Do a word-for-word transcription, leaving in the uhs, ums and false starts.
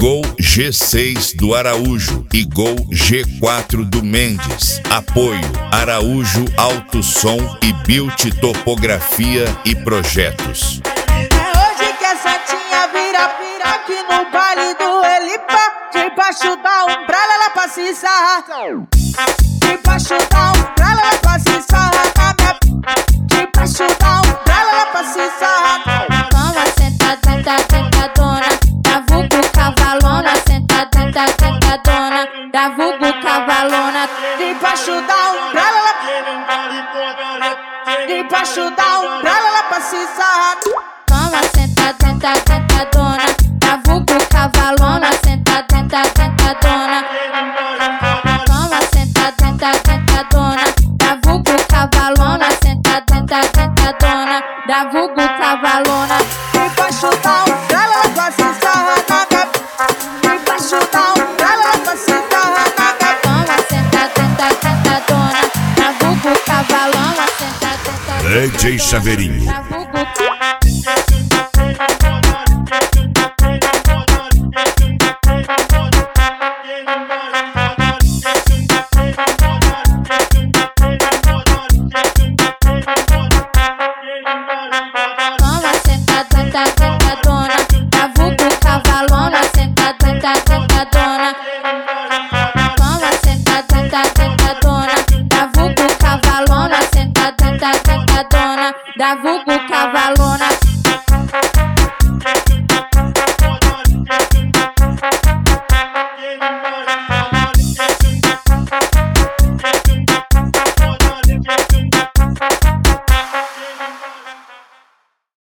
Gol G seis do Araújo e Gol G quatro do Mendes. Apoio Araújo Alto Som e Built Topografia e Projetos. É hoje que a Santinha vira pira aqui no baile do Elipa. Debaixo da umbrella ela passa e sarra. Debaixo da umbrella ela passa e sarra. Debaixo da umbrella ela passa e sarra. Toma, senta, tenta, tentadona, da vulgo cavalona, senta, tenta, tentadona, da vulgo cavalona. Debaixo da umbrella ela Debaixo da umbrella ela passa e sarra. Toma, senta, tenta, tentadona, da vulgo cavalona, senta, tenta, tentadona. Toma, senta, tenta, tentadona, da vulgo cavalona, senta, tenta, tentadona, da vulgo cavalona. Debaixo da umbrella ela passa e sarra. Debaixo da umbrella ela passa e sarra. Toma, senta, tenta, tentadona, da vulgo cavalona, senta, tenta, D J Chaveirinho.